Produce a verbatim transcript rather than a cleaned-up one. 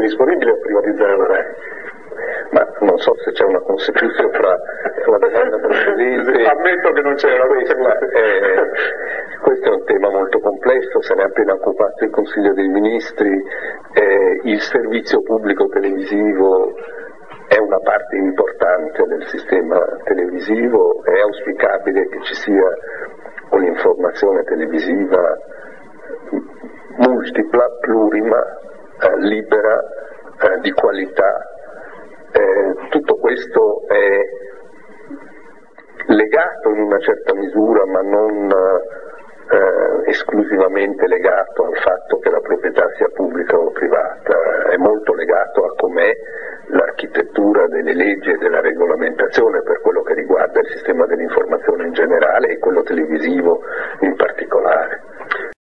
disponibili a privatizzare la RAI. Ma non so se c'è una consecuzione fra la domanda precedente. Ammetto che non c'era questa. Eh, questo è un tema molto complesso, se ne è appena occupato il Consiglio dei Ministri. Eh, il servizio pubblico televisivo è una parte importante del sistema televisivo, è auspicabile che ci sia un'informazione televisiva multipla, plurima, eh, libera, eh, di qualità. Eh, tutto questo è legato in una certa misura, ma non eh, esclusivamente legato al fatto